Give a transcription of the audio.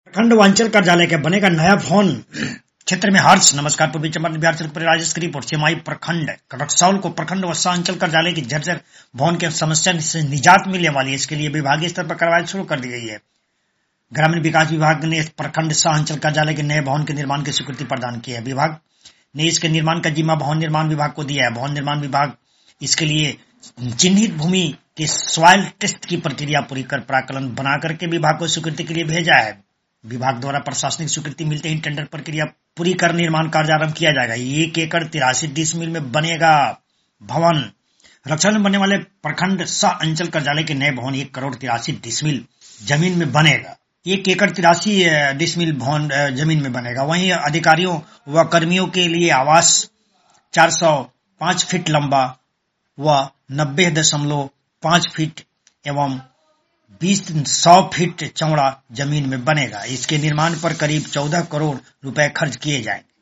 प्रखंड व अंचल कार्यालय के बनेगा नया भवन, क्षेत्र में हर्ष। नमस्कार, पूर्वी चंपारण बिहार से राजेश की रिपोर्ट। सेमाई प्रखंड रक्सौल को प्रखंड व अंचल कार्यालय की जर्जर भवन की समस्या से निजात मिलने वाली है। इसके लिए विभागीय स्तर पर कार्रवाई शुरू कर दी गई है। ग्रामीण विकास विभाग ने प्रखंड सह अंचल कार्यालय के नए भवन के निर्माण की स्वीकृति प्रदान की है। विभाग ने इसके निर्माण का जिम्मा भवन निर्माण विभाग को दिया है। भवन निर्माण विभाग इसके लिए चिन्हित भूमि के सॉइल टेस्ट की प्रक्रिया पूरी कर प्राकलन बना करके विभाग को स्वीकृति के लिए भेजा है। विभाग द्वारा प्रशासनिक स्वीकृति मिलते ही टेंडर प्रक्रिया पूरी कर निर्माण कार्य आरंभ किया जाएगा। 1 एकड़ 83 डिसमिल में बनेगा भवन। रक्सौल में बनने वाले प्रखंड सह अंचल कार्यालय के नए भवन 1 करोड़ 83 डिसमिल जमीन में बनेगा। 1 एकड़ 83 डिसमिल भवन जमीन में बनेगा। वहीं अधिकारियों व कर्मियों के लिए आवास 405 फीट लंबा व 90.5 फीट एवं 100 फीट चौड़ा जमीन में बनेगा। इसके निर्माण पर करीब 14 करोड़ रुपए खर्च किए जाएंगे।